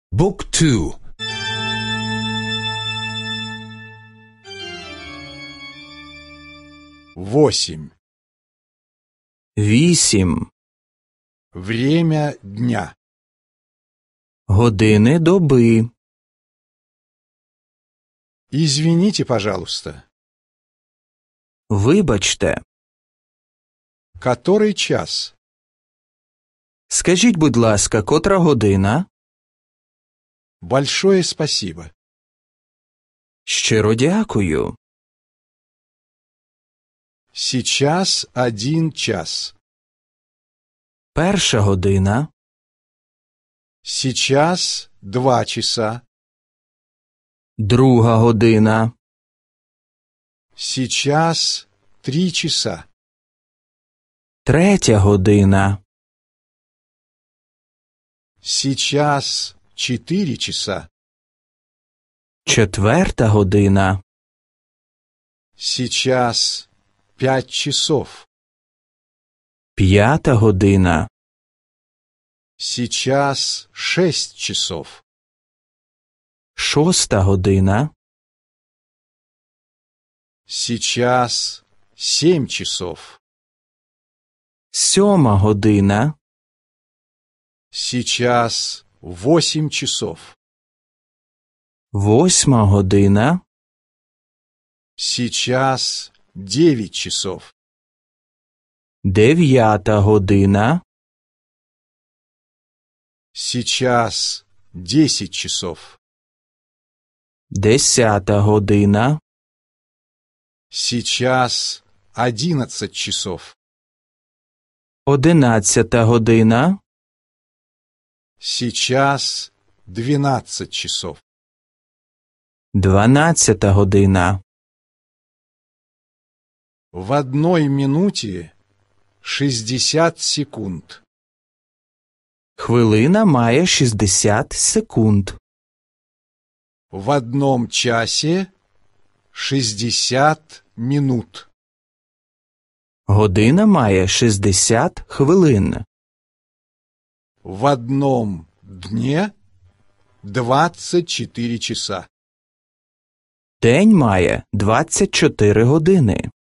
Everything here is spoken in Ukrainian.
Book 2. 8. 8. Время дня. Години доби. Извините, пожалуйста. Вибачте. Который час? Скажіть, будь ласка, котра година? Большое спасибо. Щиро дякую. Сейчас 1 час. Перша година. Сейчас 2 часа. Друга година. Сейчас 3 часа. Третя година. Сейчас 4 часа. Четверта година. Сейчас 5 часов. П'ята година. Сейчас 6 часов. Шоста година. Сейчас 7 часов. Сьома година. Сейчас 8 часов. Восьма година. Сейчас 9 часов. Дев'ята година. Сейчас 10 часов. Десята година. Сейчас 11 часов. Одинадцята година. Сейчас 12 часов. Дванадцята година. В 1 минуте 60 секунд. Хвилина має 60 секунд. В 1 часе 60 минут. Година має 60 хвилин. В 1 дне 24 часа. День має 24 години.